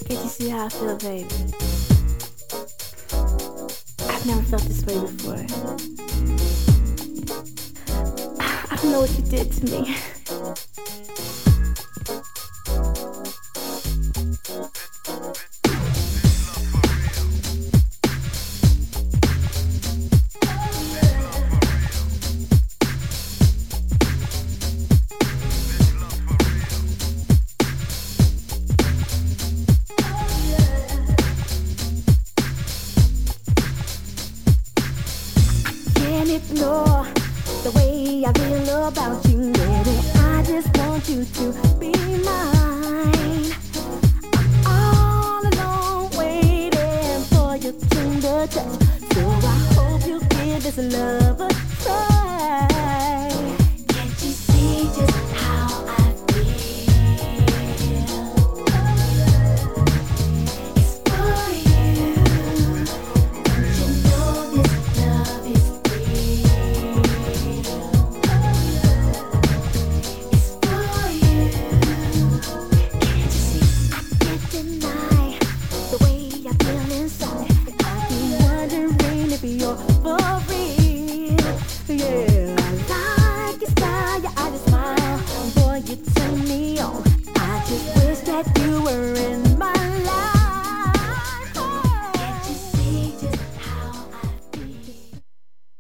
Can't you see how I feel, baby? I've never felt this way before. I don't know what you did to me. Ignore the way I feel about you, baby. I just want you to be mine. I'm all alone waiting for your tender touch. So I hope you give this love.